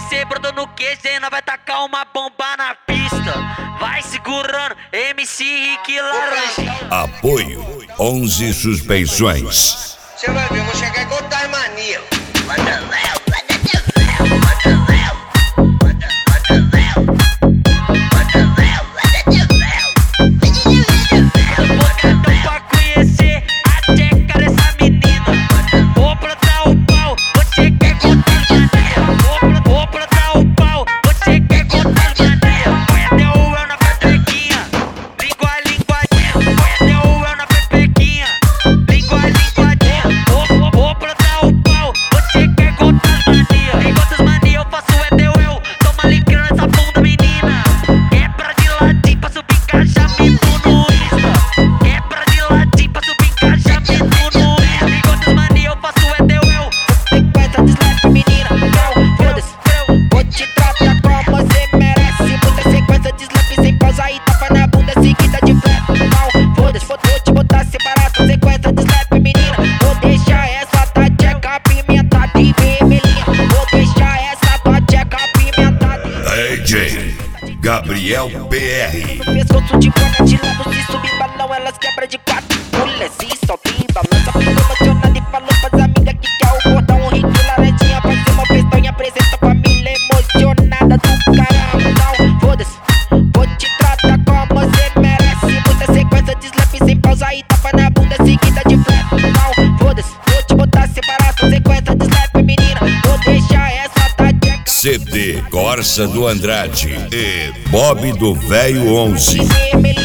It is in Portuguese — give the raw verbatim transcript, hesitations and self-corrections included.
C brotou no Q G, nós vai tacar uma bomba na pista. Vai segurando, M C Rick Laranja. Apoio onze Suspensões. Você vai ver, eu vou chegar igual Tasmania. Gabriel P R. Pescoço de boca de lado, se subir balão, elas quebram de quatro. Pula, se sobe, balança, ficou emocionada e falou pras amigas que quer o bordão. Um Rick Laranjinha faz uma festão e apresenta a família emocionada do caramba. Não, foda-se, vou te tratar como você merece. Muita sequência de slap sem pausa e tapa na bunda seguida de flap. Não, foda-se, vou te botar separado, sequência de slap menina. Vou deixar essa tateca. C D Corsa do Andrade e Bob do Velho onze.